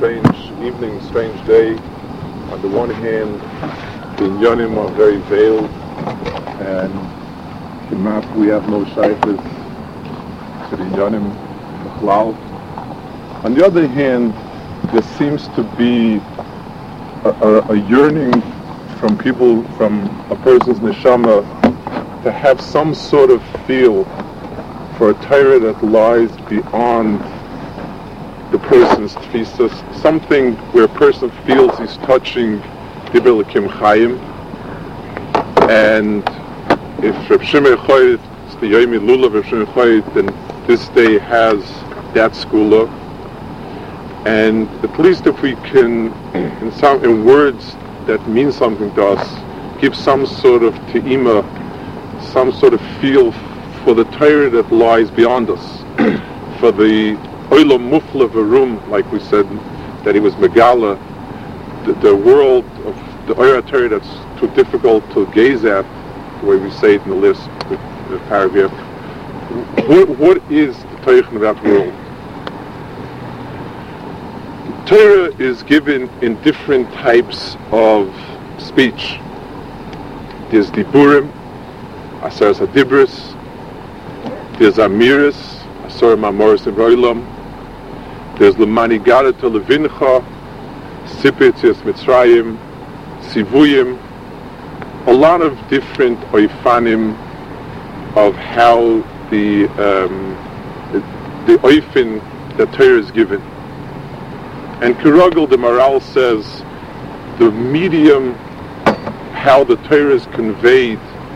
strange evening, strange day. On the one hand, the Inyanim are very veiled, and we have no shaykhs to the Inyanim B'chlal. On the other hand, there seems to be a yearning from people, from a person's neshama, to have some sort of feel for a Torah that lies beyond the person's tfisas, something where a person feels he's touching Dibur L'Kim Chaim. And if Reb Shimon Choyed, it's the Yomi Lulav of Reb Shimon Choyed, then this day has that skula. And at least if we can, in words that mean something to us, give some sort of te'ima, some sort of feel for the Torah that lies beyond us, for the Olam Mufla Varum, like we said, that he was Megala, the world of the Oyer Torah that's too difficult to gaze at, the way we say it in the list, the paragraph. What is the Torah of that world? Torah is given in different types of speech. There's Diburim, Asaras HaDibris, there's Amiris, Asar Mamoris and Roilam, there's Lemani Gara to Levincha, Sipetzias Mitzrayim, Sivuyim, a lot of different oifanim of how the oifin that Torah is given. And Kirogel, the Maral says, the medium, how the Torah is conveyed,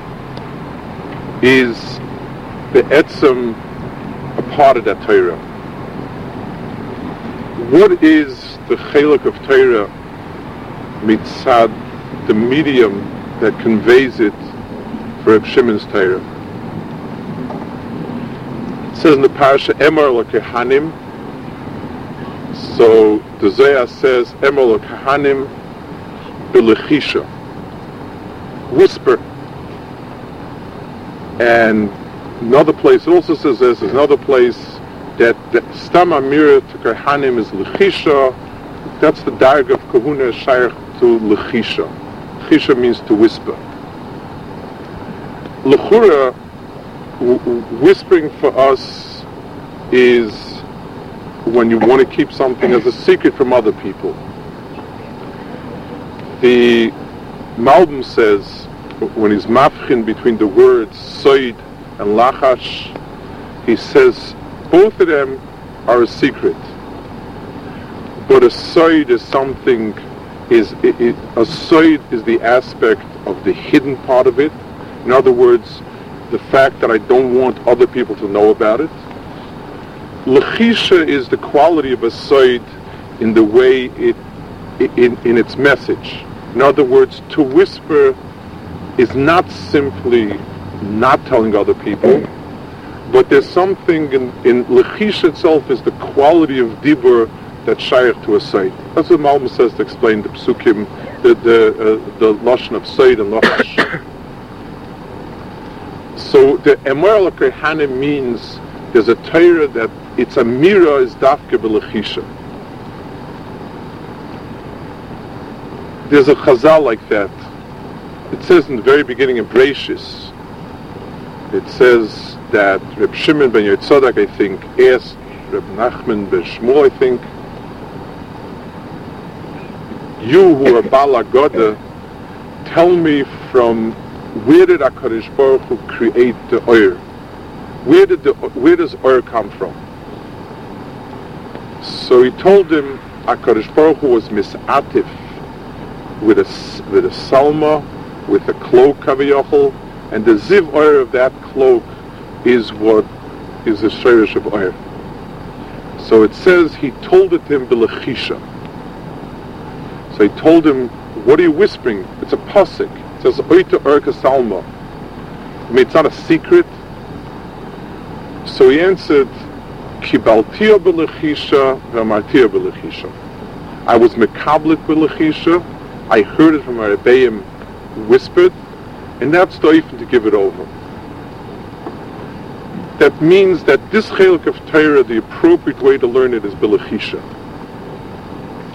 is the etzem, a part of that Torah. What is the chelak of Torah mitzad, the medium that conveys it for Reb Shimon's Torah? It says in the parasha, Emor L'Kehanim. So the Zohar says, Emor L'Kehanim B'Lechisha, whisper. And another place, it also says there's another place that Stam Amira to Kehanim is Lechisha. That's the darg of Kahuna Shaykh to Lechisha. Lechisha means to whisper. Lechura, whispering for us is when you want to keep something as a secret from other people. The Malbim says, when he's mafchin between the words soid and lachash, he says both of them are a secret. But a soid is something, a soid is the aspect of the hidden part of it. In other words, the fact that I don't want other people to know about it. Lechisha is the quality of a soid in the way in its message. In other words, to whisper is not simply not telling other people, but there's something in Lechisha itself is the quality of Dibur that's shaykh to a Said. That's what Malbim says to explain the Psukim, the Lashon of Said and Lachash. So the Emor L'Kehanim means there's a Torah that its Amira is Dafke B'Lechisha. There's a Chazal like that. It says in the very beginning of Breishis, it says that Reb Shimon ben Yotzadak, I think, asked Reb Nachman ben Shmuel, I think, you who are Bala Goda, tell me from where did HaKadosh Baruch Hu create the Oyer? Where does Oyer come from? So he told him HaKadosh Baruch Hu was misatif with a salma, with a cloak kaviyachol, and the ziv Oyer of that cloak is what is the shirish of Oyer. So it says he told it to him b'lechisha. So he told him, what are you whispering? It's a pasuk. It says oita Oyer salma. I mean, it's not a secret. So he answered, Kibaltia b'lechisha v'amartia b'lechisha. I was mekablet b'lechisha. I heard it from our Rebbeim whispered, and that's the oifen to give it over. That means that this chelak of Torah, the appropriate way to learn it is b'lechisha.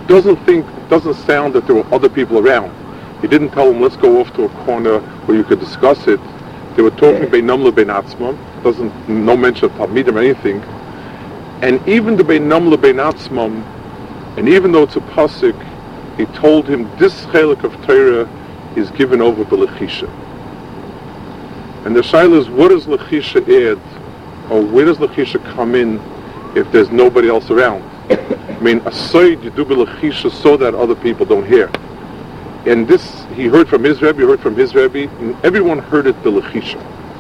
doesn't sound that there were other people around. He didn't tell them, let's go off to a corner where you could discuss it. They were talking beinam lebein atzmam. No mention of talmidim or anything. And even the beinam lebein atzmam, and even though it's a pasuk, he told him this chelik of Torah is given over by lechisha. And the shaila is, what does lechisha add, or where does lechisha come in if there's nobody else around? I mean, a soid you do by lechisha so that other people don't hear. And this, he heard from his Rebbe, and everyone heard it by lechisha.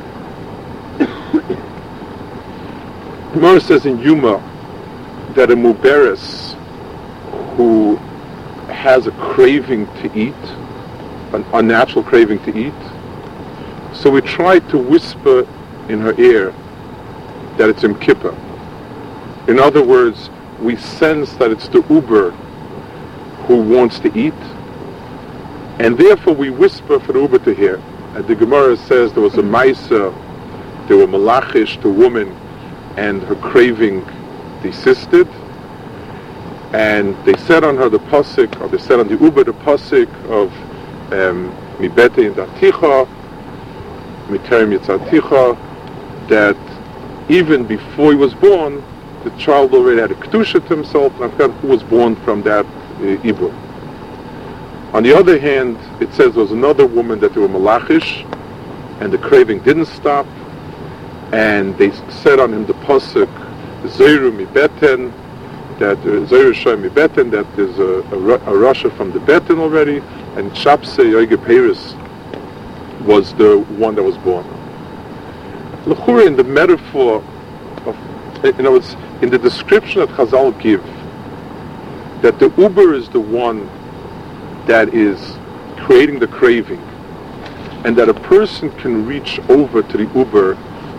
Gemara says in Yuma that a muberes who has a craving to eat, an unnatural craving to eat, so we tried to whisper in her ear that it's Yom Kippur. In other words, we sense that it's the Uber who wants to eat, and therefore we whisper for the Uber to hear. And the Gemara says there was a Maisa, there were Malachish, the woman, and her craving desisted, and they said on her the pasuk, or they said on the Uber the pasuk of Mibete in Daticha, Miterim Yitzaticha, that even before he was born, the child already had a kedusha to himself, and I forgot who was born from that Ibur. On the other hand, it says there was another woman that they were Malachish, and the craving didn't stop, and they said on him the pasuk Zeiru Mibeten, that Zeiru Shoy Mibeten, that there's a Russia from the Beten already, and Shapse Yoige Peris was the one that was born. L'chura, in the metaphor of, it's in the description that Chazal give, that the Uber is the one that is creating the craving, and that a person can reach over to the Uber.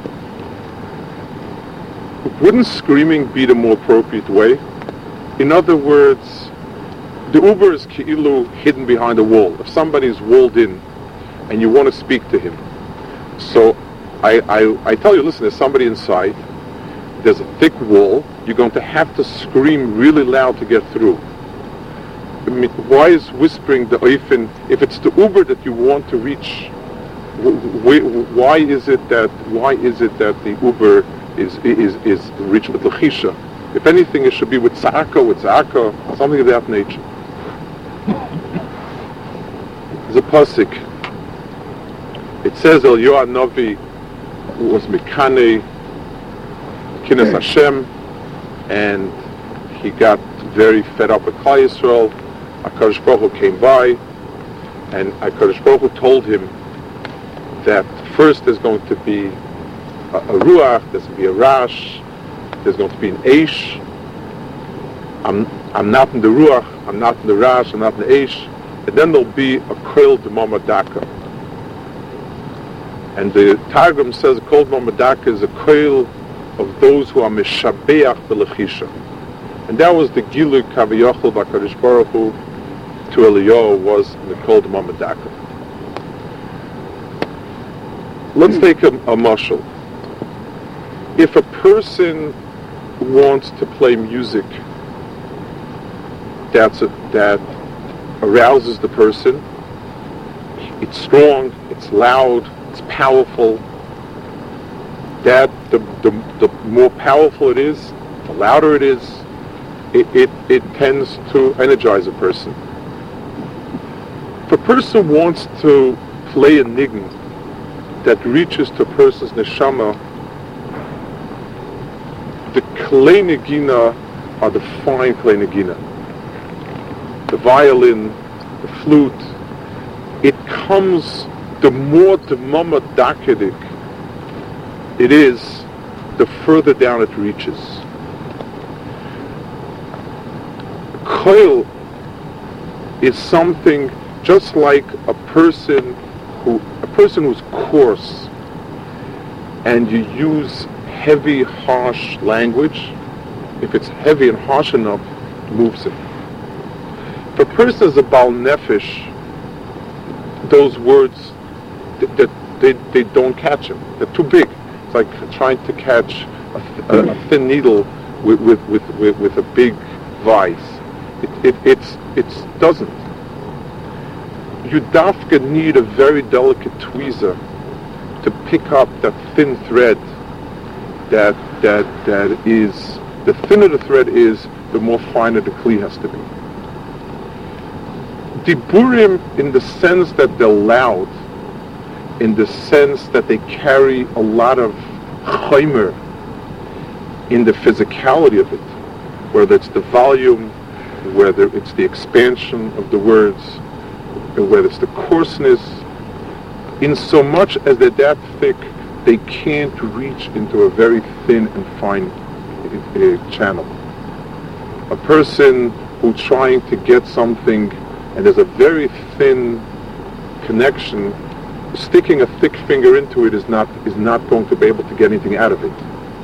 Wouldn't screaming be the more appropriate way? In other words, the Uber is ki'ilu hidden behind a wall. If somebody is walled in and you want to speak to him, so I tell you, listen, there's somebody inside, there's a thick wall, you're going to have to scream really loud to get through. I mean, why is whispering the oifen, if it's the Uber that you want to reach, why is it that the Uber is reached with lechisha? If anything, it should be with zaka, something of that nature. There's a pasuk. It says El Yoah Novi was Mikane Kines Hashem, and he got very fed up with Klal Yisrael. HaKadosh Baruch Hu came by, and HaKadosh Baruch Hu told him that first there's going to be a ruach, there's going to be a rash, there's going to be an eish. I'm not in the ruach, I'm not in the rash, I'm not in the eish, and then there'll be a koil d'mama daka. And the Targum says a koil d'mama daka is a koil of those who are mishabeach b'lechisha. And that was the Gilu Kaviyachal B'Kadosh Baruch Hu to Eliyahu, was in the koil d'mama daka. Let's take a mashal. If a person wants to play music that arouses the person, it's strong, it's loud, it's powerful, that the more powerful it is, the louder it is, it tends to energize a person. If a person wants to play a nigun that reaches to a person's neshama, the klei negina are the fine klei negina. The violin, the flute, it comes, the more d'mama dakedik it is, the further down it reaches. Koil is something just like a person who's coarse, and you use heavy, harsh language. If it's heavy and harsh enough, it moves him. If a person is a bal nefesh, those words, they don't catch him. They're too big. It's like trying to catch a thin needle with a big vice. It doesn't. You dafka need a very delicate tweezer to pick up that thin thread. That is, the thinner the thread is, the more finer the kli has to be. Diburim, in the sense that they're loud, in the sense that they carry a lot of chaymer in the physicality of it, whether it's the volume, whether it's the expansion of the words, or whether it's the coarseness, in so much as they're that thick, they can't reach into a very thin and fine channel. A person who's trying to get something and there's a very thin connection, sticking a thick finger into it is not going to be able to get anything out of it.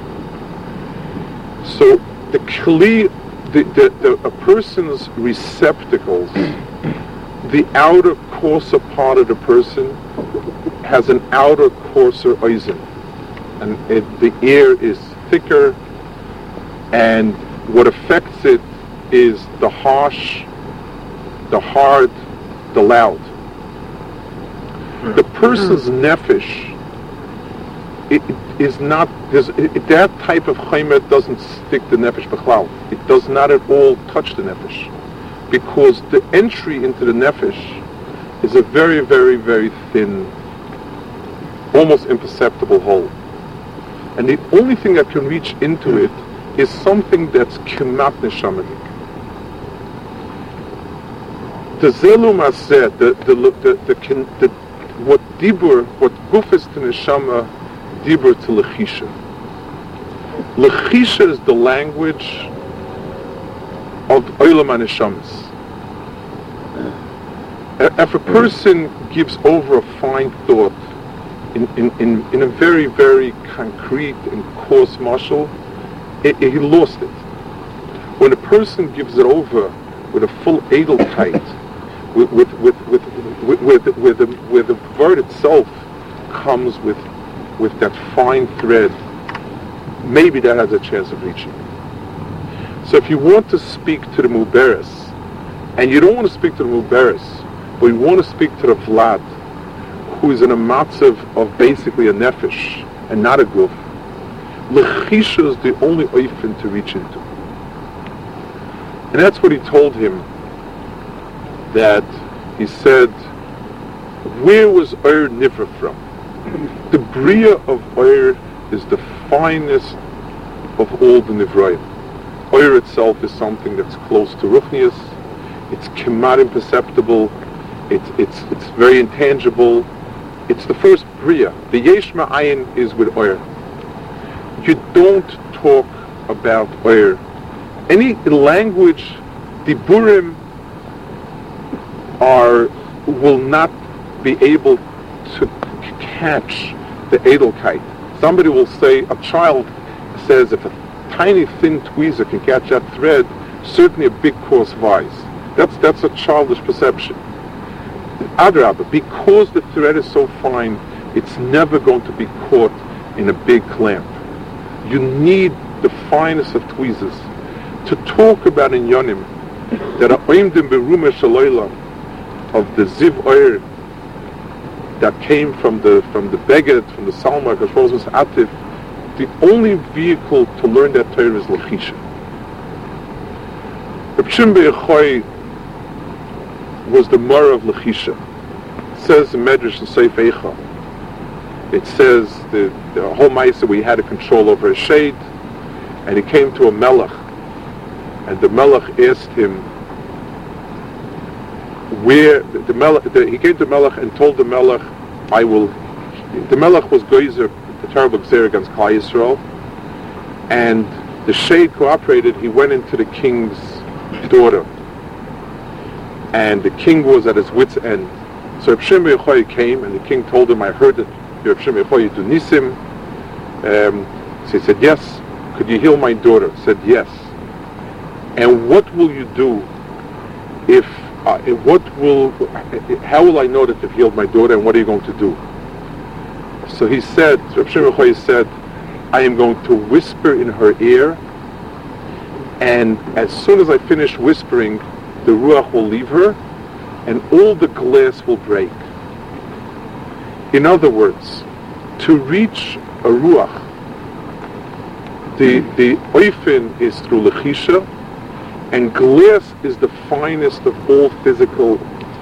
So the kli, a person's receptacles, the outer coarser part of the person has an outer coarser eisen, and the air is thicker, and what affects it is the harsh, the hard, the loud. The person's nefesh, it is not, that type of chaymer doesn't stick the nefesh b'chlal. It does not at all touch the nefesh, because the entry into the nefesh is a very, very, very thin, almost imperceptible hole. And the only thing that can reach into it is something that's kemat neshamadik. The zelum aseh, what dibur, what gufis to neshama, dibur to lechisha. Lechisha is the language of olam haneshamas. If a person gives over a fine thought in a very, very concrete and coarse mashal, he lost it. When a person gives it over with a full edelkeit, where the word itself comes with that fine thread, maybe that has a chance of reaching. So if you want to speak to the Muberes, and you don't want to speak to the Muberes, but you want to speak to the Vlad, who is in a matzav of basically a nefesh and not a guf, lechisha is the only oifen to reach into. And that's what he told him, that he said, where was Oyer nivra from? The bria of Oyer is the finest of all the nivraim. Oyer itself is something that's close to ruchnius. It's kemat imperceptible. It's very intangible. It's the first bria. The yesh ma'ayin is with Oyer. You don't talk about Oyer. Any language, diburim will not be able to catch the edelkeit. Somebody will say, a child says, if a tiny thin tweezer can catch that thread, certainly a big coarse vise. That's a childish perception. Adrabah, because the thread is so fine, it's never going to be caught in a big clamp. You need the finest of tweezers to talk about in Yonim that are oimdim berume shaloila of the ziv oyer that came from the beged, from the Salma, Kashvozmas Atif. The only vehicle to learn that Torah is lechisha. Reb Shimon bar Yochai was the Mara of lechisha. It says in Medrash and Seif Eicha, it says the whole Maisa, we had a control over a shade, and he came to a melech, and the melech asked him where he came to Melech and told the Melech, the Melech was Geyser, the terrible Gzer against Klal Yisrael, and the shade cooperated. He went into the king's daughter, and the king was at his wit's end. So Reb Shimon bar Yochai came, and the king told him, I heard that Reb Shimon bar Yochai, you do nisim. So he said, yes. Could you heal my daughter? He said, yes. And what will you do if how will I know that you've healed my daughter, and what are you going to do? So he said, Reb Shimon bar Yochai said, I am going to whisper in her ear, and as soon as I finish whispering, the Ruach will leave her, and all the glass will break. In other words, to reach a Ruach, the oifen is through Lechisha, and glass is the finest of all physical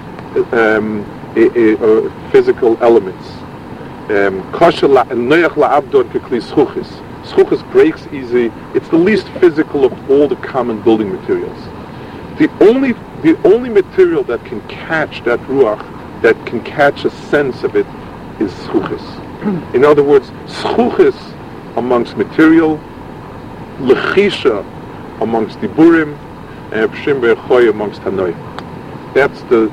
elements. Schuchis breaks easy. It's the least physical of all the common building materials. The only material that can catch that ruach, that can catch a sense of it, is schuchis. In other words, schuchis amongst material, lechisha amongst diburim, and pshim be'echoy amongst hanoi. That's the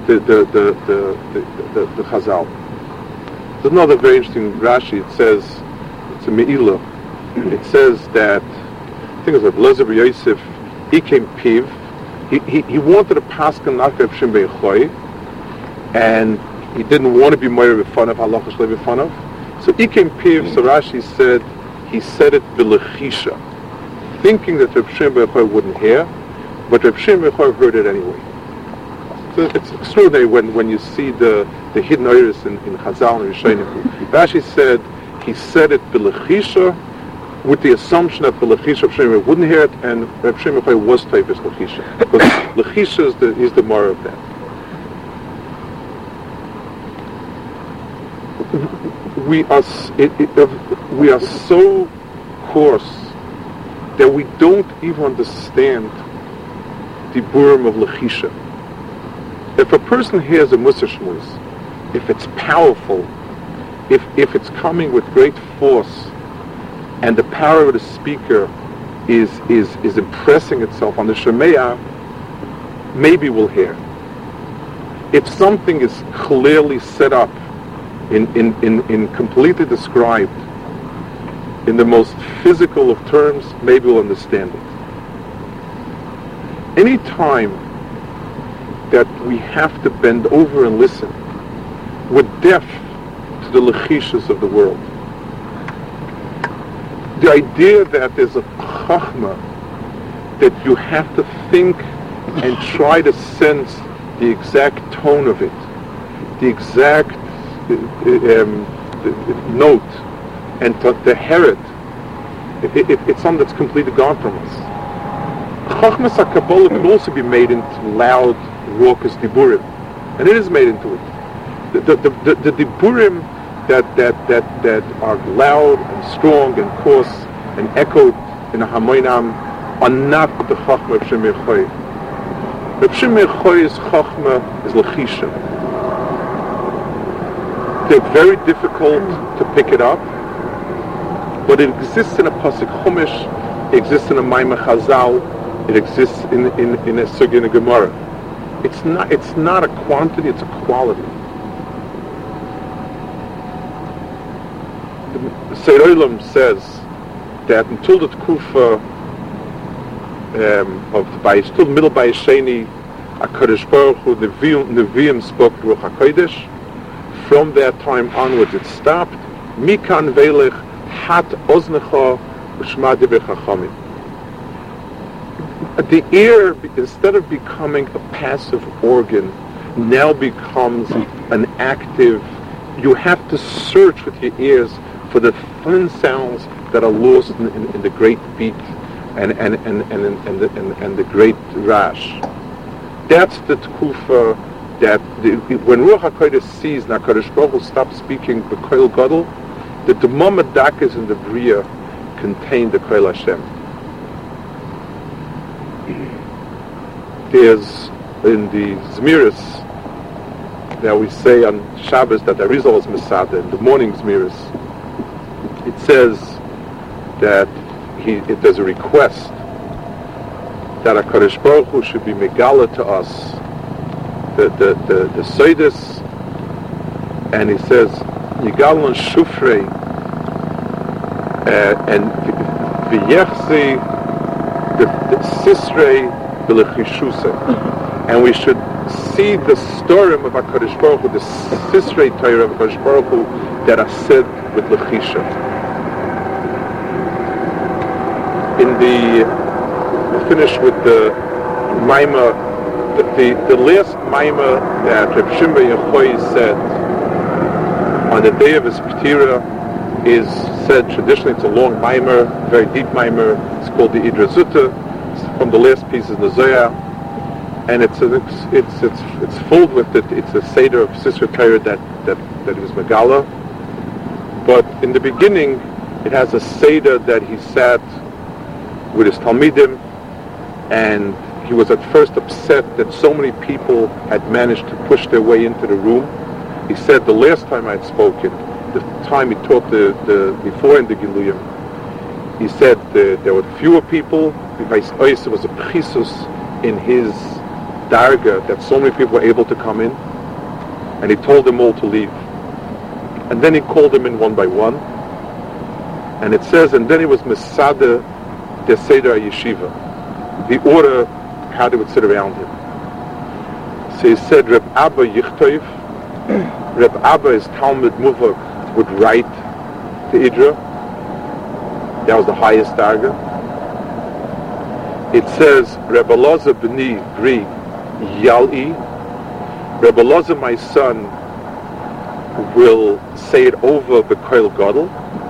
Chazal. There's another very interesting Rashi. It says, it's a Me'ilah. It says that, I think it was Elazar ben Yosef, he came piv. He wanted a paskin not to have Pshim be'echoy, and he didn't want to be moyer b'fanav, halacha shlei b'fanav. So he came piv, so Rashi said, he said it b'lechisha, thinking that Reb Shimon bar Yochai wouldn't hear, but Reb Shimon bar Yochai heard it anyway. So it's extraordinary when you see the hidden iris in Chazal and Rishonim. Rashi said he said it b'lechisha with the assumption that b'lechisha Reb Shimon wouldn't hear it, and Reb Shimon bar Yochai was typist lechisha, because lechisha is the more of that. We are so coarse that we don't even understand the burim of lechisha. If a person hears a Musar Shmuz, if it's powerful, if it's coming with great force, and the power of the speaker is impressing itself on the Shemeah, maybe we'll hear. If something is clearly set up, in completely described, in the most physical of terms, maybe we'll understand it. Any time that we have to bend over and listen, we're deaf to the lechishas of the world. The idea that there's a chachma, that you have to think and try to sense the exact tone of it, the exact note, and to hear it, it's something that's completely gone from us. Chachmas HaKabbalah can also be made into loud, raucous diburim, and it is made into it. The diburim that are loud and strong and coarse and echoed in a hamoinam are not the chachma of Reb Shimon bar Yochai. Reb Shimon bar Yochai's chachma is lechisha. They're very difficult to pick it up, but it exists in a pasuk chumash, it exists in a Maimah Chazal, it exists in a sugya in a Gemara. It's not a quantity, it's a quality. The Seir Olam says that until the Tkufa of the Bayis, till the middle Bayis Sheni, HaKadosh Baruch Hu, the Nevi'im spoke Ruach HaKodesh. From that time onwards, it stopped. Mikan veilech hat oznecha u'shma divrei chachamim. The ear, instead of becoming a passive organ, now becomes an active. You have to search with your ears for the thin sounds that are lost in the great beat and the great rash. That's the tkufa. That when Ruach HaKodesh sees HaKadosh Baruch Hu stop speaking b'koil gadol, the Demam Adakas in the Bria contain the Koil Hashem. There's in the Zmiris that we say on Shabbos that there is always Masada in the morning Zmiris. It says that there's a request that HaKadosh Baruch Hu should be megala to us the Seidus, and he says Yigalon Shufrei and V'yechzi the Sisrei B'lechishusa, and we should see the storim of HaKadosh Baruch Hu, the Sisrei Torah of HaKadosh Baruch Hu that are said with Lechisha. In the we'll finish with the Maimah, the last Maimah that Reb Shimon Yochai said on the day of his Ptira is said traditionally. It's a long Maimah, very deep Maimah. It's called the Idra Zutta. It's from the last pieces of the Zohar, and it's filled with it. It's a seder of Sisra Torah that he was Megala. But in the beginning, it has a seder that he sat with his Talmidim, and he was at first upset that so many people had managed to push their way into the room. He said the last time I had spoken, the time he taught before in the Giluyim, he said there were fewer people. There was a pchisus in his darga that so many people were able to come in, and he told them all to leave. And then he called them in one by one, and it says, and then he was Mesada the Seder Yeshiva, the order how they would sit around him. So he said, Reb Abba Yichtov, Reb Abba, his Talmud Muvak, would write the Idra. That was the highest darga. It says, Reb Elazar B'ni Bri Yal'i, Reb Elazar, my son, will say it over the Koil Gadol.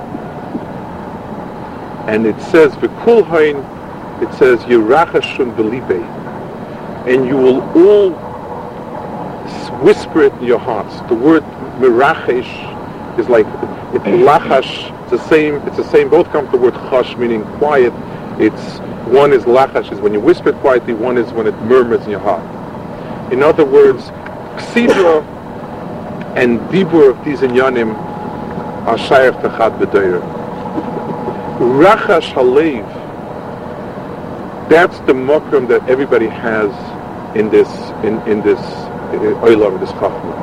And it says, V'kul hain, it says, Yerachashun B'libei, and you will all whisper it in your hearts. The word Mirachesh is like, it's Lachash, it's the same, both come from the word Chash, meaning quiet. One is Lachash, is when you whisper it quietly, one is when it murmurs in your heart. In other words, Ksidra and Dibur of these inyanim are Shayach Techad B'Deira. Rachash Halev, that's the makram that everybody has in this oilam, this chachma.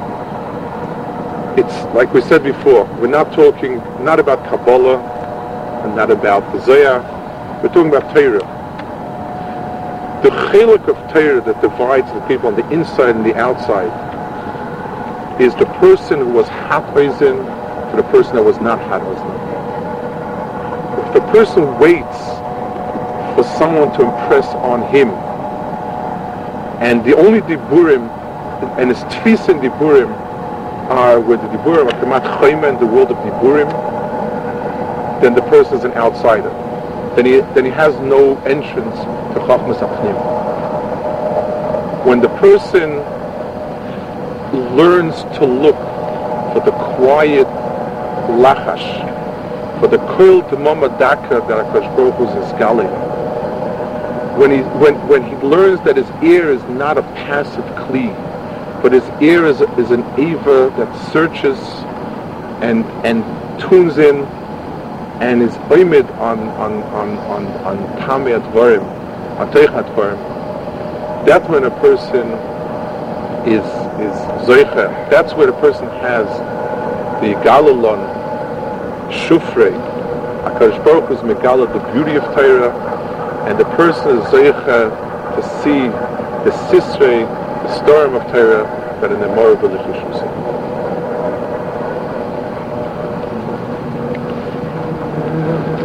It's like we said before, we're not talking not about Kabbalah and not about the Zohar, we're talking about Torah. The chelik of Torah that divides the people on the inside and the outside is the person who was hat oizen for the person that was not hat oizen. If the person waits for someone to impress on him, and the only diburim, and his tfis and diburim are where the diburim are kamat chayma in the world of diburim, then the person is an outsider. Then he has no entrance to chachmas apnim. When the person learns to look for the quiet lachash, for the koil demama daka that HaKadosh Baruch Hu is gali, when he learns that his ear is not a passive kli, but his ear is an eva that searches and tunes in and is oimid on tamei advarim, on teich advarim, that's when a person is zoicha. That's where the person has the galalon shufrei. HaKadosh Baruch Hu is megala the beauty of Torah, and the person is zoicha to see the sisrei, the storm of Torah that in the Morah B'Lichushusim.